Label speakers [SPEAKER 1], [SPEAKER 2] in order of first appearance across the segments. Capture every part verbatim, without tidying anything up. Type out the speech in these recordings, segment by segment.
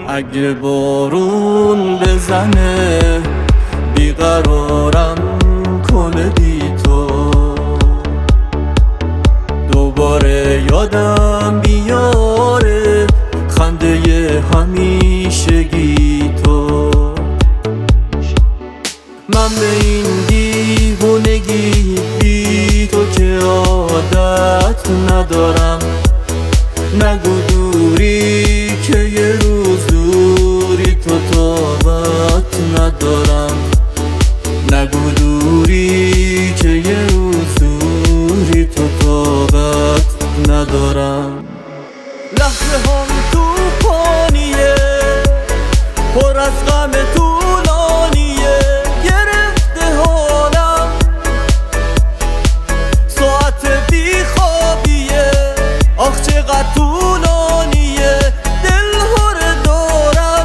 [SPEAKER 1] اگه بارون بزنه بیقرارم کنه بی تو، دوباره یادم بیاره خنده همیشگی تو. من به این دیوونگی بی تو که عادت ندارم، نگو دوری که یه روز دوری تو طاقت ندارم، نگو دوری که یه روز دوری تو طاقت ندارم. لحظه هم توفانیه پر از غم طولانیه، گرفته حالم ساعت بی خوابیه، آخ چقدر طولانیه دل هره دارم.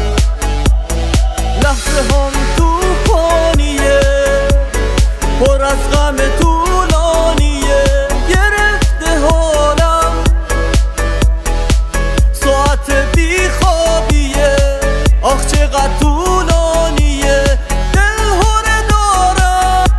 [SPEAKER 1] لحظه هم توفانیه پر از غم طولانیه، گرفته حالم ساعت بی خوابیه، آخ چقدر طولانیه دل هره دارم.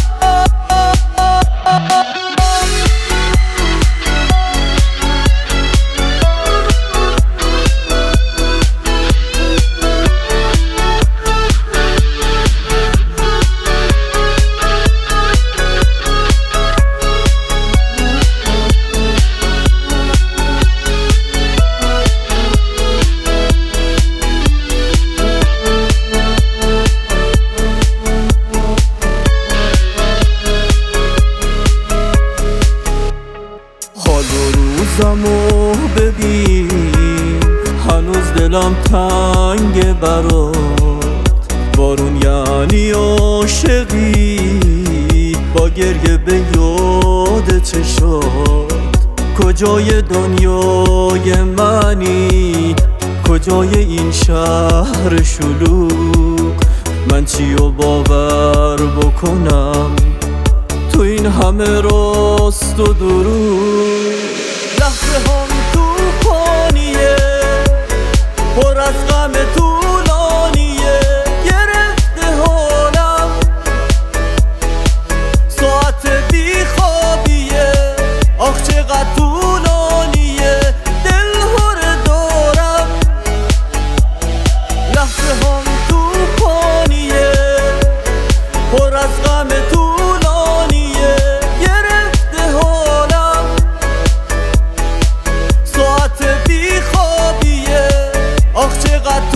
[SPEAKER 1] روزمو ببین هنوز دلم تنگ برات، بارون یعنی عاشقی با گریه به یاد چشات. کجای دنیای منی، کجای این شهر شلوغ، من چیو باور بکنم تو این همه راست و دروغ. لحظه هم توفانیه پر از غم طولانیه، گرفته حالم ساعت بی خوابیه، آخ چقدر طولانیه دل هره دارم. لحظه هم توفانیه پر از غم طولانیه، گرفته حالم ساعت بی خوابیه، آخ چقدر